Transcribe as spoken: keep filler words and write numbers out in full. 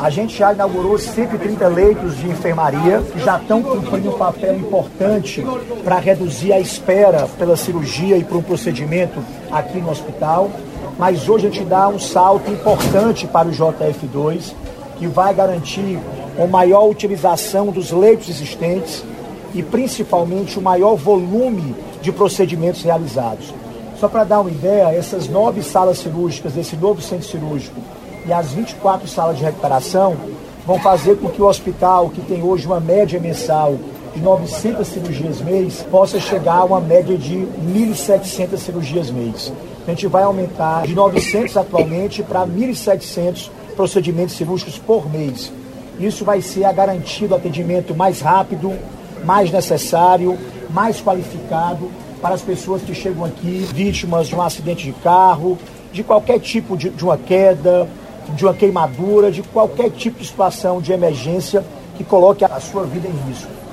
A gente já inaugurou cento e trinta leitos de enfermaria, que já estão cumprindo um papel importante para reduzir a espera pela cirurgia e por um procedimento aqui no hospital. Mas hoje a gente dá um salto importante para o J F dois, que vai garantir uma maior utilização dos leitos existentes e principalmente o maior volume de procedimentos realizados. Só para dar uma ideia, essas nove salas cirúrgicas desse novo centro cirúrgico e as vinte e quatro salas de recuperação vão fazer com que o hospital, que tem hoje uma média mensal de novecentas cirurgias mês, possa chegar a uma média de mil e setecentas cirurgias mês. A gente vai aumentar de novecentos atualmente para mil e setecentos procedimentos cirúrgicos por mês. Isso vai ser a garantia do atendimento mais rápido, mais necessário, mais qualificado para as pessoas que chegam aqui vítimas de um acidente de carro, de qualquer tipo de, de uma queda, de uma queimadura, de qualquer tipo de situação de emergência que coloque a sua vida em risco.